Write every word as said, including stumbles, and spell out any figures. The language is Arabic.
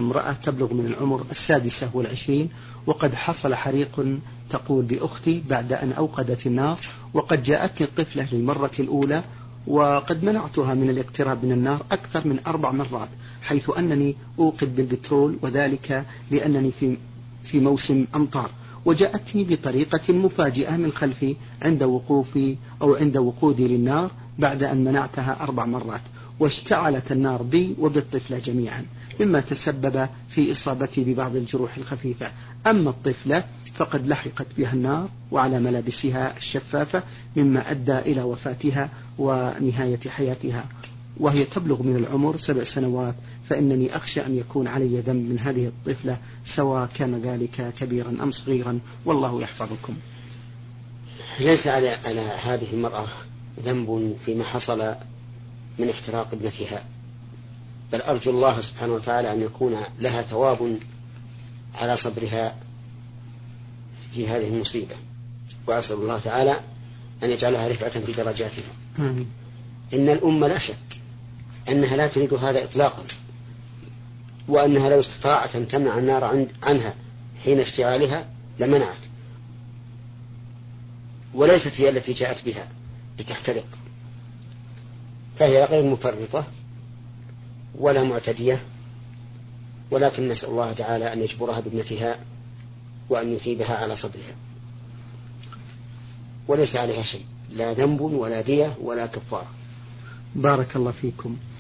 امرأة تبلغ من العمر السادسة والعشرين، وقد حصل حريق تقول بأختي بعد أن أوقدت النار، وقد جاءتني الطفلة للمرة الأولى، وقد منعتها من الاقتراب من النار أكثر من أربع مرات، حيث أنني أوقد بالبترول، وذلك لأنني في في موسم أمطار، وجاءتني بطريقة مفاجئة من خلفي عند وقوفي أو عند وقودي للنار بعد أن منعتها أربع مرات، واشتعلت النار بي وبالطفلة جميعا، مما تسبب في إصابتي ببعض الجروح الخفيفة. أما الطفلة فقد لحقت بها النار وعلى ملابسها الشفافة، مما أدى إلى وفاتها ونهاية حياتها، وهي تبلغ من العمر سبع سنوات، فإنني أخشى أن يكون علي ذنب من هذه الطفلة، سواء كان ذلك كبيرا أم صغيرا، والله يحفظكم. ليس على على هذه المرأة ذنب فيما حصل من احتراق ابنتها، بل أرجو الله سبحانه وتعالى أن يكون لها ثواب على صبرها في هذه المصيبة، وأسأل الله تعالى أن يجعلها رفعة في درجاتها. إن الأمة لا شك أنها لا تريد هذا إطلاقا، وأنها لو استطاعت أن تمنع النار عنها حين اشتعالها لمنعت، وليست هي التي جاءت بها لتحترق، فهي غير مفرطة ولا معتدية، ولكن نسأل الله تعالى أن يجبرها بابنتها وأن يثيبها على صبرها، وليس عليها شيء، لا ذنب ولا دية ولا كفارة. بارك الله فيكم.